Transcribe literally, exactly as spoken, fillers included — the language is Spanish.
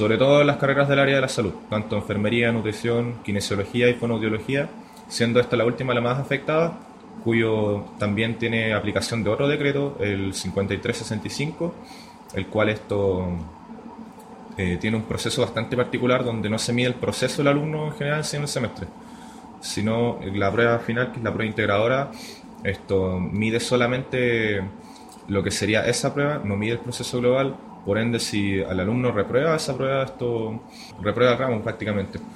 sobre todo en las carreras del área de la salud, tanto enfermería, nutrición, kinesiología y fonoaudiología, siendo esta la última la más afectada, cuyo también tiene aplicación de otro decreto, el cincuenta y tres sesenta y cinco, el cual esto eh, tiene un proceso bastante particular donde no se mide el proceso del alumno en general en el semestre, sino la prueba final, que es la prueba integradora, esto mide solamente lo que sería esa prueba, no mide el proceso global. Por ende, si el alumno reprueba esa prueba, esto reprueba el ramo prácticamente.